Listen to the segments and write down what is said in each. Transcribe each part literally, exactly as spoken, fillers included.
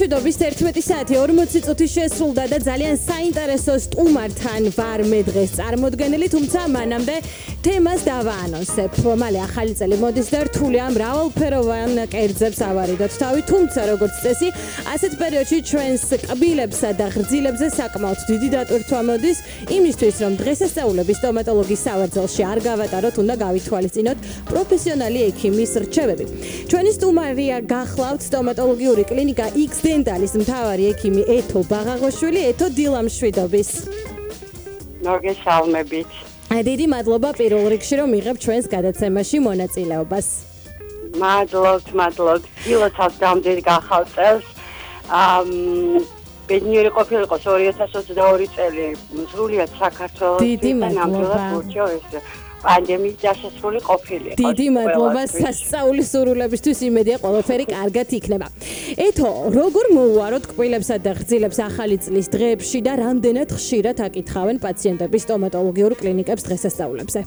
მშვიდობის ერთმეტი საათი ორმოცი წუთი შესრულდა და ძალიან საინტერესო სტუმართან ვარ მე დღეს წარმოდგენილი, თუმცა მანამდე თემას დავაანონსებ. მალე ახალი წელი მოდის და რთული ამ მრავალფეროვან კერძებს ავარიდოთ თავი, თუმცა როგორც წესი, ასეთ პერიოდში ჩვენს კბილებსა და ღრძილებზე საკმაოდ დიდი დატვირთვა მოდის, იმისთვის რომ დღესასწაულები სტომატოლოგის სავარძელში არ გავატაროთ, უნდა გავითვალისწინოთ პროფესიონალი ექიმის რჩევები. ჩვენი სტუმარია გახლავთ სტომატოლოგიური კლინიკა X Dentalis მთავარი ექიმი ეთო ბაღაღოშვილი. ეთო, დილა მშვიდობის. მოგესალმებით. დიდი მადლობა პირველ რიგში რომ იღებ ჩვენს გადაცემაში მონაწილეობას. მადლობთ, მადლობთ. დილოთაც გამდიდ გახავთ წელს. ამ ბედნიერი ყოფილიყოს ორი ათას ოცდაორი წელი სრულიად საქართველოს დიდი მადლობა. პანდემიის დასასრული ყოფილიყოს. დიდი მადლობა სასწაულის სურვილებისთვის, იმედია ყველაფერი კარგად იქნება. ეთო, როგორ მოუაროთ კბილებსა და ღრძილებს ახალი წლის დღეებში და რამდენად ხშირად აკითხავენ პაციენტები სტომატოლოგიურ კლინიკებს დღესასწაულებზე?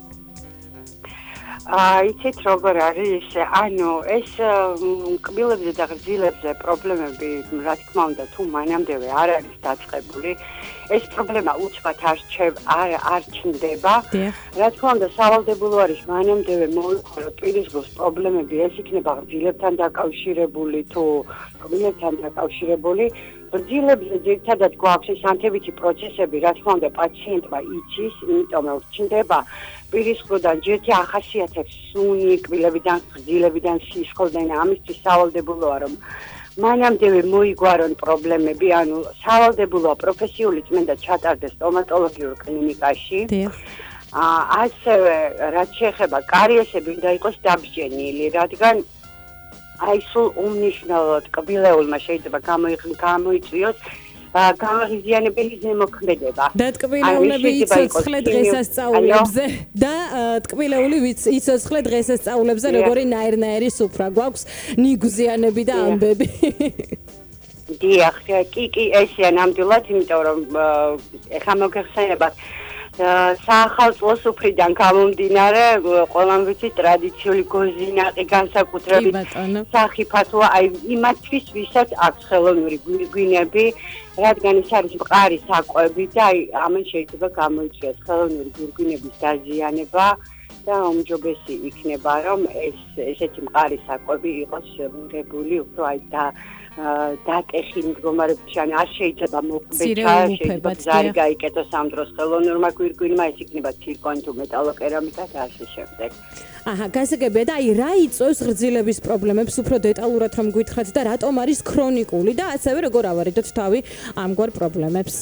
იცით როგორ არის, ანუ ეს კბილებზე და ღრძილებზე პრობლემები, რა თქმა უნდა, თუ მანამდევე არ არის დაწყებული, ეს პრობლემა უცბად არ არ არ ჩნდება. რა თქმა უნდა, სავალდებულო არის მანამდევე მოიხარო პირისგოს პრობლემები, ეს იქნება ღრძილებთან დაკავშირებული თუ კბილებთან დაკავშირებული. ღრძილებზე ძირითადად გვაქვს ეს ანთებითი პროცესები, რა თქმა უნდა, პაციენტმა იცის, იმიტომ რომ ჩნდება პირისგროდან ჯერთი ახასიათებს სუნი, კბილებიდან, ღრძილებიდან სისხლდენ, ამისთვის სავალდებულოა რომ მანამდევე მოიგვარონ პრობლემები, ანუ სავალდებულოა პროფესიული წმენდა ჩატარდეს სტომატოლოგიურ კლინიკაში. ასევე რაც შეეხება კარიესები უნდა იყოს დაბჯენილი, რადგან აი სულ უმნიშვნელოდ კბილეულმა შეიძლება გამოიწვიოს გამაღიზიანებელი ზემოქმედება. და ტკბილეულები იცოცხლე დღესასწაულებზე და ტკბილეული იცოცხლე დღესასწაულებზე, როგორი ნაირ-ნაირი სუფრა გვაქვს, ნიგზიანები და ამბები. დიახ, კი, კი, ესეა ნამდვილად, იმიტომ რომ ეხლა მოგეხსენებათ საახალწლო სუფრიდან გამომდინარე, ყველამ ვიცით ტრადიციული გოზინაყი განსაკუთრებით სახიფათოა, აი იმათთვის, ვისაც აქვს ხელოვნური გვინები, რადგან ეს არის მყარი საკვები და აი ამან შეიძლება გამოიწვიოს ხელოვნური გვინების დაზიანება და უმჯობესი იქნება, რომ ეს ესეთი მყარი საკვები იყოს მიღებული უფრო აი და დატეხი მდგომარეობაში, ან არ შეიძლება მოკვეთა, შეიძლება ზარი გაიკეთოს ამ დროს ხელოვნურმა გვირგვინმა, ეს იქნება ცირკონი თუ მეტალოკერამიკა და ასე შემდეგ. აჰა, გასაგებია და აი რა იწვევს ღრძილების პრობლემებს, უფრო დეტალურად რომ გითხრათ და რატომ არის ქრონიკული და ასევე როგორ ავარიდოთ თავი ამგვარ პრობლემებს?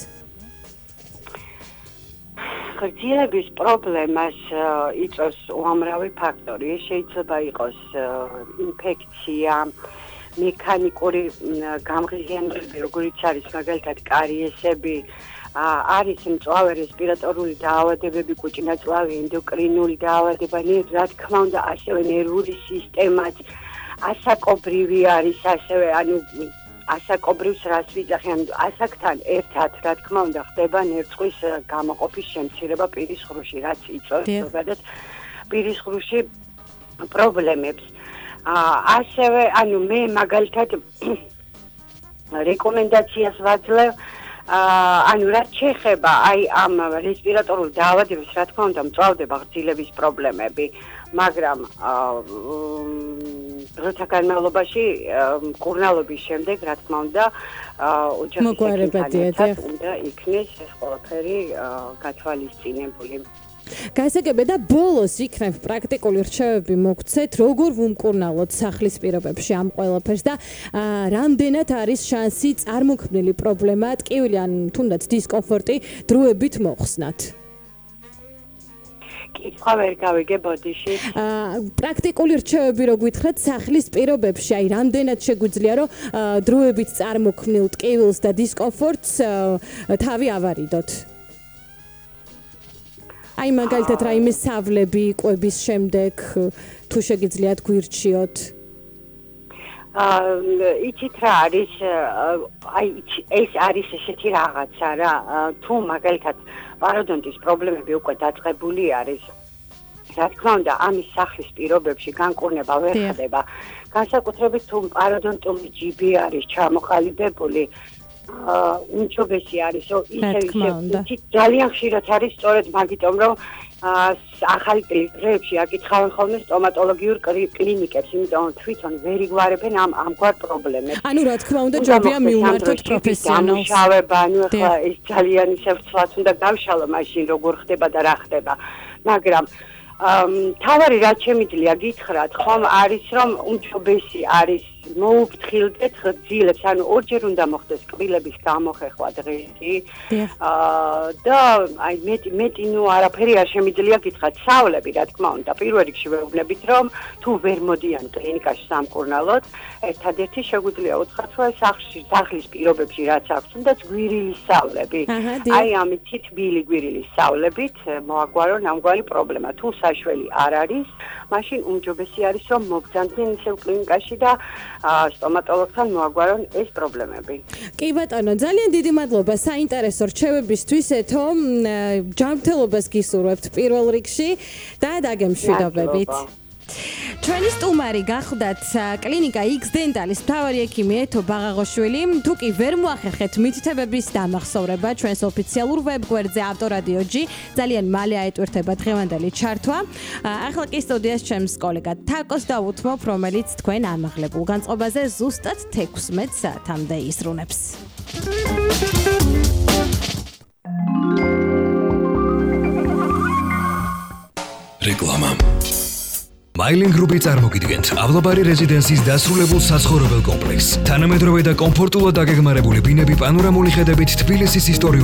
ღრძილების პრობლემას იწვევს უამრავი ფაქტორი. ეს შეიძლება იყოს ინფექცია, მექანიკური გამღიზიანებები, როგორიც არის მაგალითად კარიესები, არის მწვავე რესპირატორული დაავადებები, კუჭნაწლავი, ენდოკრინული დაავადებანი, რა თქმა უნდა, ასევე ნერვული სისტემაც, ასაკობრივი არის, ასევე ანუ ასაკობრივს რას ვიძახი, ანუ ასაკთან ერთად, რა თქმა უნდა, ხდება ნერვწყვის გამოყოფის შემცირება პირის ღრუში, რაც იწვევს ზოგადად პირის ღრუში პრობლემებს. ასევე, ანუ მე მაგალითად რეკომენდაციას ვაძლევ, ანუ რაც შეეხება აი ამ რესპირატორულ დაავადებას, რა თქმა უნდა, მწვავდება ღრძილების პრობლემები, მაგრამ დროთა განმავლობაში მკურნალობის შემდეგ, რა თქმა უნდა, ოჯახის ექიმთან უნდა იქნეს ეს ყველაფერი გათვალისწინებული. გასაგებია და ბოლოს იქნებ პრაქტიკული რჩევები მოგცეთ, როგორ ვუმკურნალოთ სახლის პირობებში ამ ყველაფერს და რამდენად არის შანსი წარმოქმნილი პრობლემა, ტკივილი ან თუნდაც დისკომფორტი დროებით მოხსნათ? კითხვა ვერ გავიგე ბოდიში. პრაქტიკული რჩევები რო გითხრათ სახლის პირობებში, აი რამდენად შეგვიძლია რომ დროებით წარმოქმნილ ტკივილს და დისკომფორტს თავი ავარიდოთ? აი მაგალითად რაიმე სავლები ყვების შემდეგ თუ შეგიძლიათ გვირჩიოთ? იცით რა არის, აი ეს არის ესეთი რაღაცა რა, თუ მაგალითად პაროდონტის პრობლემები უკვე დაწყებული არის, რა თქმა უნდა, ამის სახლის პირობებში განკურნება ვერ ხდება. განსაკუთრებით თუ პაროდონტული ჯიბი არის ჩამოყალიბებული, უმჯობესი არის, რომ ისე ძალიან ხშირად არის სწორედ მაგიტომ, რომ ახალი დღეებში აკითხავენ ხოლმე სტომატოლოგიურ კლინიკებს, იმიტომ რომ თვითონ ვერ იგوارებენ ამ ამგვარ პრობლემებს. ანუ რა თქმა უნდა, ჯობია მიუმართოთ პროფესიონალს. დამუშავება, ანუ ახლა ეს ძალიან ისე ვცვლად უნდა გავშალო მაშინ როგორ ხდება და რა ხდება. მაგრამ თავარი რაც შემიძლია გითხრათ, ხომ არის რომ უმჯობესი არის მოუფრთხილდეთ ხრძილებს, ანუ ორჯერ უნდა მოხდეს კბილების გამოხეხვა დღეში. და აი მეტი მეტი ნუ არაფერი არ შემიძლია გითხრათ. საავლები რა თქმა უნდა, პირველ რიგში ვეუბნებით, რომ თუ ვერ მოდიან კლინიკაში სამკურნალოდ, ერთადერთი შეგვიძლია უთხრათ, რომ სახლში სახლის პირობებში რაც აქვს, თუნდაც გვირილის სავლები. აი ამით თბილი გვირილის სავლებით მოაგვარონ ამგვარი პრობლემა. თუ საშველი არ არის, მაშინ უმჯობესი არის რომ მოგზავნდნენ ისევ კლინიკაში და სტომატოლოგთან მოაგვარონ ეს პრობლემები. კი ბატონო, ძალიან დიდი მადლობა საინტერესო რჩევებისთვის, ეთო ჯანმრთელობას გისურვებთ პირველ რიგში და დაგემშვიდობებით. ჩვენი სტუმარი გახლდათ კლინიკა X Dental-ის მთავარი ექიმი ეთო ბაღაღოშვილი. თუ კი ვერ მოახერხეთ მითითებების დამახსოვრება ჩვენს ოფიციალურ ვებგვერდზე ავტორადიო G, ძალიან მალე აეტვირთება დღევანდელი ჩართვა. ახლა კი სტუდიას ჩემს კოლეგა თაკოს დავუთმობ, რომელიც თქვენ ამაღლებულ განწყობაზე ზუსტად თექვსმეტ საათამდე ისრუნებს. რეკლამა Mailing Group-ი წარმოგიდგენთ ავლაბარი რეზიდენსის დასრულებულ საცხოვრებელ კომპლექსს. თანამედროვე და კომფორტულად დაგეგმარებული ბინები პანორამული ხედებით თბილისის ისტორიულ